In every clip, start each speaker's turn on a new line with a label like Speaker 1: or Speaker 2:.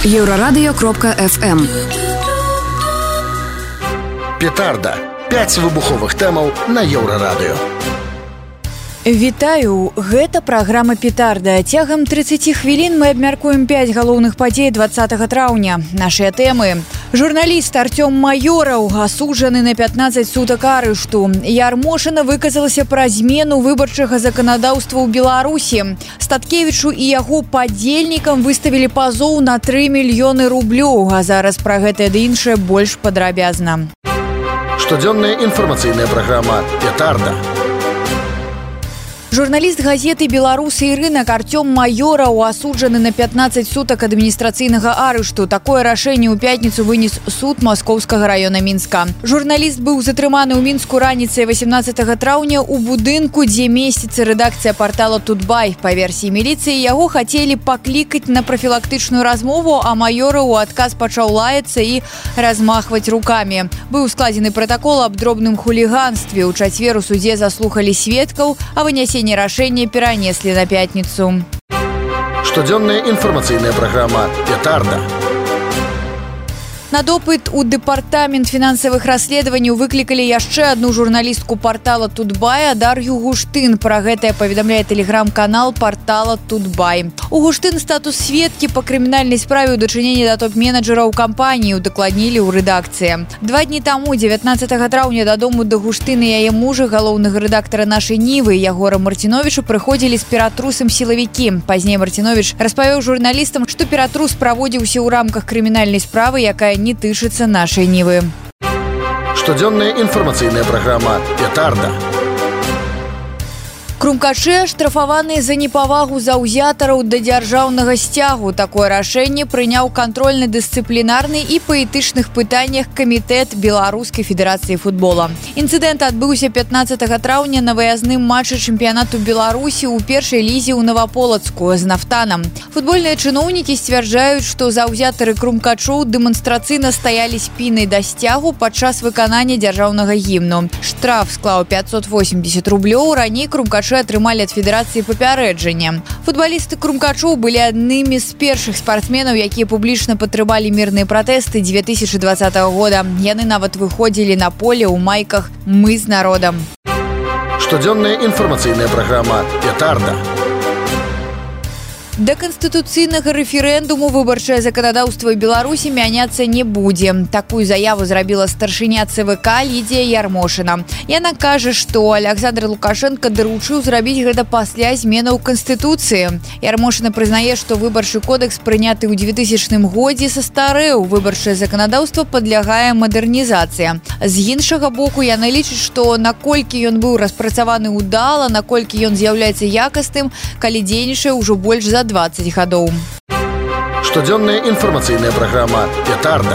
Speaker 1: Еврорадио.FM.
Speaker 2: Петарда. 5 выбуховых тэмаў на Еўрарадыё.
Speaker 3: Вітаю, гэта праграма «Петарда». Цягам 30 хвілін мы абмяркуем 5 галоўных падзей 20 траўня. Нашыя тэмы. Журналіст Артём Майораў асуджаны на 15 сутак арышту. Ярмошына выказалася пра змену выбарчага заканадаўства ў Беларусі. Статкевічу і яго падзельнікам выставілі пазоў на 3 мільёны рублёў. А зараз пра гэта ды іншае больш падрабязна.
Speaker 2: Штодзённая інфармацыйная праграма «Петарда».
Speaker 3: Журналіст газеты «Беларусы і рынок» Артём Майораў асуджаны на 15 сутак адміністрацыйнага арышту. Такое рашэнне ў пятніцу вынес суд Маскоўскага раёна Мінска. Журналіст быў затрыманы ў Мінску раніцай 18 траўня ў будынку, дзе месціцца рэдакцыя партала «Тутбай». Па версіі міліцыі, яго хацелі паклікаць на прафілактычную размову, а Майораў у адказ пачаў лаяцца і размахваць рукамі. Быў складзены пратакол аб дробным хуліганстве. У чацвер у судзе заслухалі сведкаў, а вынясенне рашэнне перанеслі на пятніцу.
Speaker 2: Штодзённая інфармацыйная праграма «Петарда». На
Speaker 3: допыт у дэпартамент фінансавых расследаванняў выклікалі яшчэ адну журналістку партала «Тутбай» Дар'ю Гуштын. Пра гэтае паведамляе тэлеграм-канал партала «Тутбай». У Гуштын статус сведкі па крымінальнай справе ў дачыненні да топ-менеджараў кампаніі удакладнілі ў рэдакцыі. 2 дні таму, 19 траўня, дадому да Гуштын і яе мужа, галоўнага рэдактара «Нашай Нівы» Ягора Марціновіча, прыходзілі з ператрусам сілавікі. Пазней Марціновіч распавёў журналістам, што ператрус праводзіўся ў рамках крымінальнай справы, якая не тычыцца «Нашай Нівы».
Speaker 2: Штодзённая інфармацыйная праграма «Петарда».
Speaker 3: Крумкачы штрафаваныя за непавагу заўзятараў да дзяржаўнага сцягу. Такое рашэнне прыняў кантрольна-дысцыплінарны і па этычных пытаннях камітэт Беларускай федэрацыі футбола. Інцыдэнт адбыўся 15 траўня на выязным матчы чэмпіянату Беларусі ў першай лізе ў Наваполацку з «Нафтанам». Футбольныя чыноўнікі сцвярджаюць, што заўзятары крумкачоў дэманстрацыйна стаялі спінай да сцягу падчас выканання дзяржаўнага гімну. Штраф склаў 580 рублёў. Раней крумкачы атрымалі ад федэрацыі папярэджанне. Футбалісты крумкачоў былі аднымі з першых спартсменаў, якія публічна падтрымалі мірныя пратэсты 2020 года. Яны нават выходзілі на поле ў майках «Мы з народам».
Speaker 2: Штодзённая інфармацыйная праграма «Петарда».
Speaker 3: Да канстытуцыйнага рэферэндуму выбарчае заканадаўства Беларусі мяняцца не будзе. Такую заяву зрабіла старшыня ЦВК Лідія Ярмошына. Яна кажа, што Аляксандр Лукашенко даручыў зрабіць гэта пасля зменаў Канстытуцыі. Ярмошына прызнае, што выбарчы кодэкс, прыняты ў 2000 годзе, састарэў. Выбарчае заканадаўства падлягае мадэрнізацыі. З іншага боку, яна лічыць, што наколькі ён быў распрацаваны ўдала, наколькі ён з'яўляецца якасным, калі дзейнічае ўжо больш за 20 гадоў.
Speaker 2: Штодзённая інфармацыйная праграма «Петарда».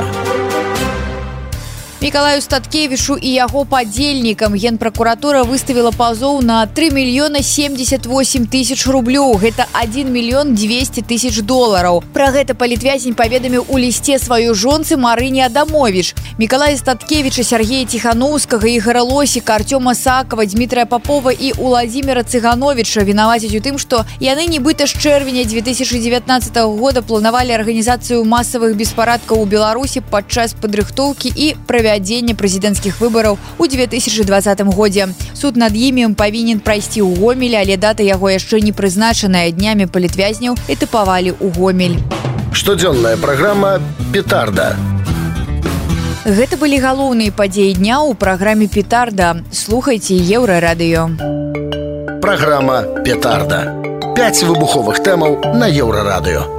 Speaker 3: Мікалаю Статкевічу і яго падзельнікам генпракуратура выставіла пазоў на 3 мільёна 78 тысяч рублёў. Гэта 1 мільён 200 тысяч долараў. Пра гэта палітвязень паведаміў у лісце сваёй жонцы Марыне Адамовіч. Мікалая Статкевіча, Сергея Ціханаўскага, Ігора Лосіка, Артёма Сакава, Дмітрая Папова і Уладзіміра Цыгановіча вінавацяць у тым, што яны нібыта з чэрвеня 2019 года планавалі арганізацыю масавых беспарадкаў у Беларусі падчас падрыхтоўкі і правядзення прэзідэнцкіх выбараў у 2020 годзе. Суд над імі павінен прайсці ў Гомелі, але дата яго яшчэ не прызначаная. Днямі палітвязняў этапавалі ў Гомель.
Speaker 2: Штодзённая праграма «Петарда».
Speaker 3: Гэта былі галоўныя падзеі дня ў праграме «Петарда». Слухайце Еўрарадыё.
Speaker 2: Праграма «Петарда». 5 выбуховых тэмаў на Еўрарадыё.